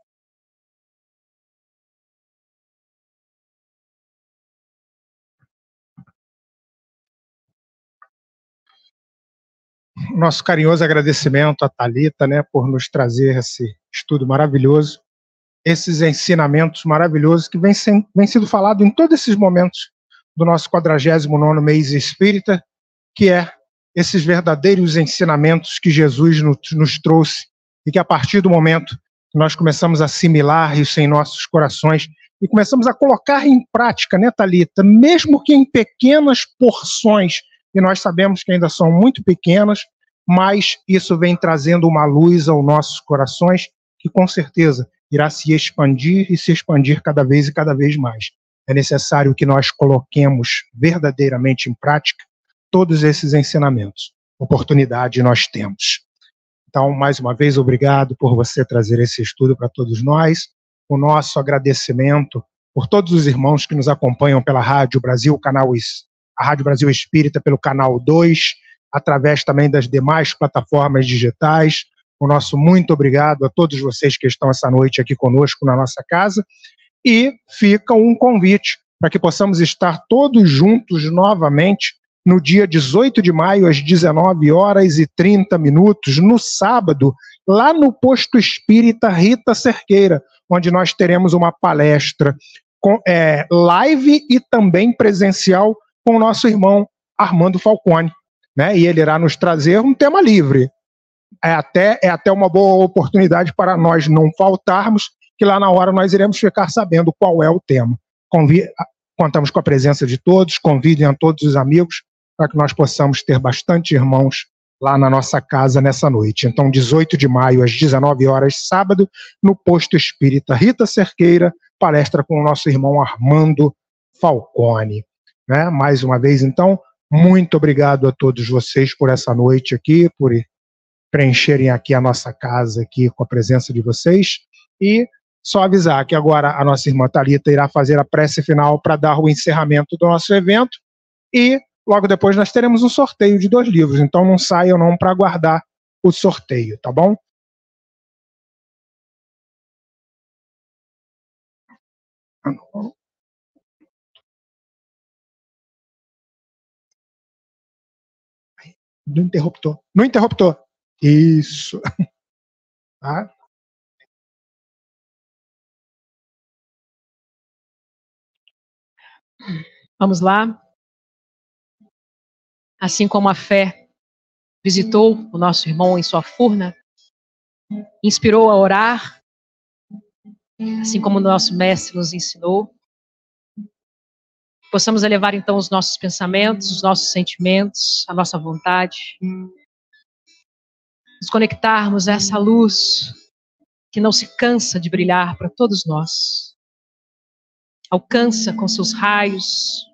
Nosso carinhoso agradecimento a Thalita, né, por nos trazer esse estudo maravilhoso, esses ensinamentos maravilhosos que vem sido falado em todos esses momentos do nosso 49º mês espírita, que é esses verdadeiros ensinamentos que Jesus nos trouxe e que a partir do momento que nós começamos a assimilar isso em nossos corações e começamos a colocar em prática, né, Thalita, mesmo que em pequenas porções, e nós sabemos que ainda são muito pequenas, mas isso vem trazendo uma luz aos nossos corações que com certeza irá se expandir e se expandir cada vez e cada vez mais. É necessário que nós coloquemos verdadeiramente em prática todos esses ensinamentos. Oportunidade nós temos. Então, mais uma vez, obrigado por você trazer esse estudo para todos nós. O nosso agradecimento por todos os irmãos que nos acompanham pela Rádio Brasil, a Rádio Brasil Espírita pelo canal 2, através também das demais plataformas digitais. O nosso muito obrigado a todos vocês que estão essa noite aqui conosco na nossa casa. E fica um convite para que possamos estar todos juntos novamente no dia 18 de maio, às 19h30, no sábado, lá no Posto Espírita Rita Cerqueira, onde nós teremos uma palestra live e também presencial com o nosso irmão Armando Falcone, né? E ele irá nos trazer um tema livre. É até uma boa oportunidade para nós não faltarmos, que lá na hora nós iremos ficar sabendo qual é o tema. Contamos com a presença de todos, convidem a todos os amigos para que nós possamos ter bastante irmãos lá na nossa casa nessa noite. Então, 18 de maio, às 19 horas, sábado, no Posto Espírita Rita Cerqueira, palestra com o nosso irmão Armando Falcone. Né? Mais uma vez, então, muito obrigado a todos vocês por essa noite aqui, por preencherem aqui a nossa casa aqui com a presença de vocês. E só avisar que agora a nossa irmã Thalita irá fazer a prece final para dar o encerramento do nosso evento e logo depois nós teremos um sorteio de 2 livros, então não saiam não para aguardar o sorteio, tá bom? No interruptor. No interruptor. Isso. Tá? Vamos lá. Assim como a fé visitou o nosso irmão em sua furna, inspirou a orar, assim como o nosso mestre nos ensinou, possamos elevar então os nossos pensamentos, os nossos sentimentos, a nossa vontade, nos conectarmos a essa luz que não se cansa de brilhar para todos nós. Alcança com seus raios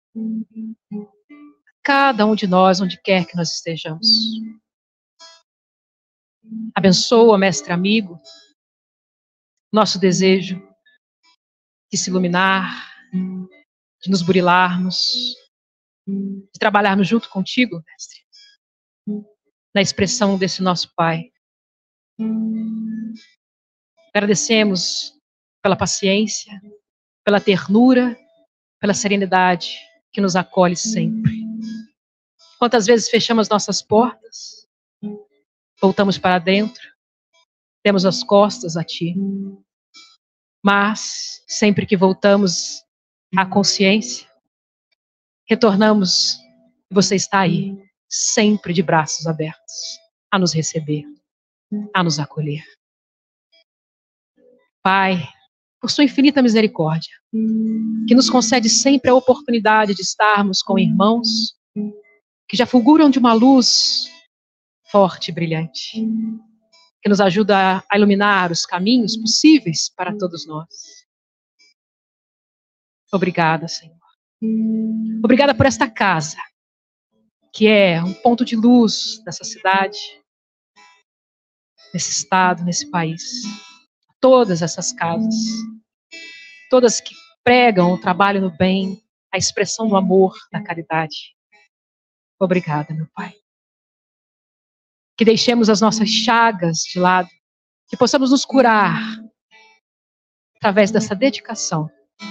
cada um de nós, onde quer que nós estejamos. Abençoa, mestre amigo, nosso desejo de se iluminar, de nos burilarmos, de trabalharmos junto contigo, mestre, na expressão desse nosso Pai. Agradecemos pela paciência, pela ternura, pela serenidade que nos acolhe sempre. Quantas vezes fechamos nossas portas, voltamos para dentro, demos as costas a Ti, mas sempre que voltamos à consciência, retornamos e você está aí, sempre de braços abertos, a nos receber, a nos acolher. Pai, por sua infinita misericórdia, que nos concede sempre a oportunidade de estarmos com irmãos que já fulguram de uma luz forte e brilhante, que nos ajuda a iluminar os caminhos possíveis para todos nós. Obrigada, Senhor. Obrigada por esta casa, que é um ponto de luz nessa cidade, nesse estado, nesse país. Todas essas casas, todas que pregam o trabalho no bem, a expressão do amor, da caridade. Obrigada, meu Pai. Que deixemos as nossas chagas de lado, que possamos nos curar através dessa dedicação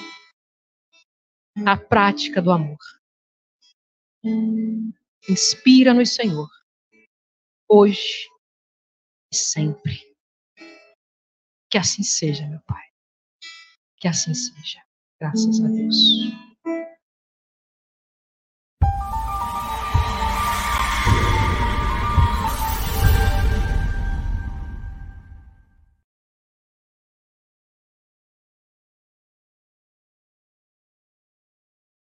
à prática do amor. Inspira-nos, Senhor, hoje e sempre. Que assim seja, meu Pai. Que assim seja. Graças a Deus.